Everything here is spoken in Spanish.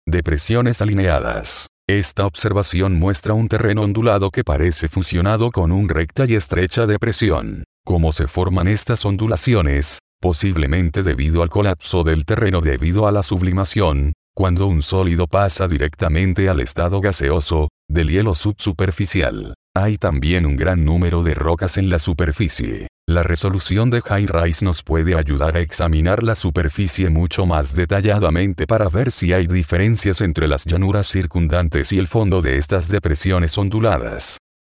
Depresiones alineadas. Esta observación muestra un terreno ondulado que parece fusionado con una recta y estrecha depresión. ¿Cómo se forman estas ondulaciones? Posiblemente debido al colapso del terreno debido a la sublimación, cuando un sólido pasa directamente al estado gaseoso, del hielo subsuperficial. Hay también un gran número de rocas en la superficie. La resolución de High-Rise nos puede ayudar a examinar la superficie mucho más detalladamente para ver si hay diferencias entre las llanuras circundantes y el fondo de estas depresiones onduladas.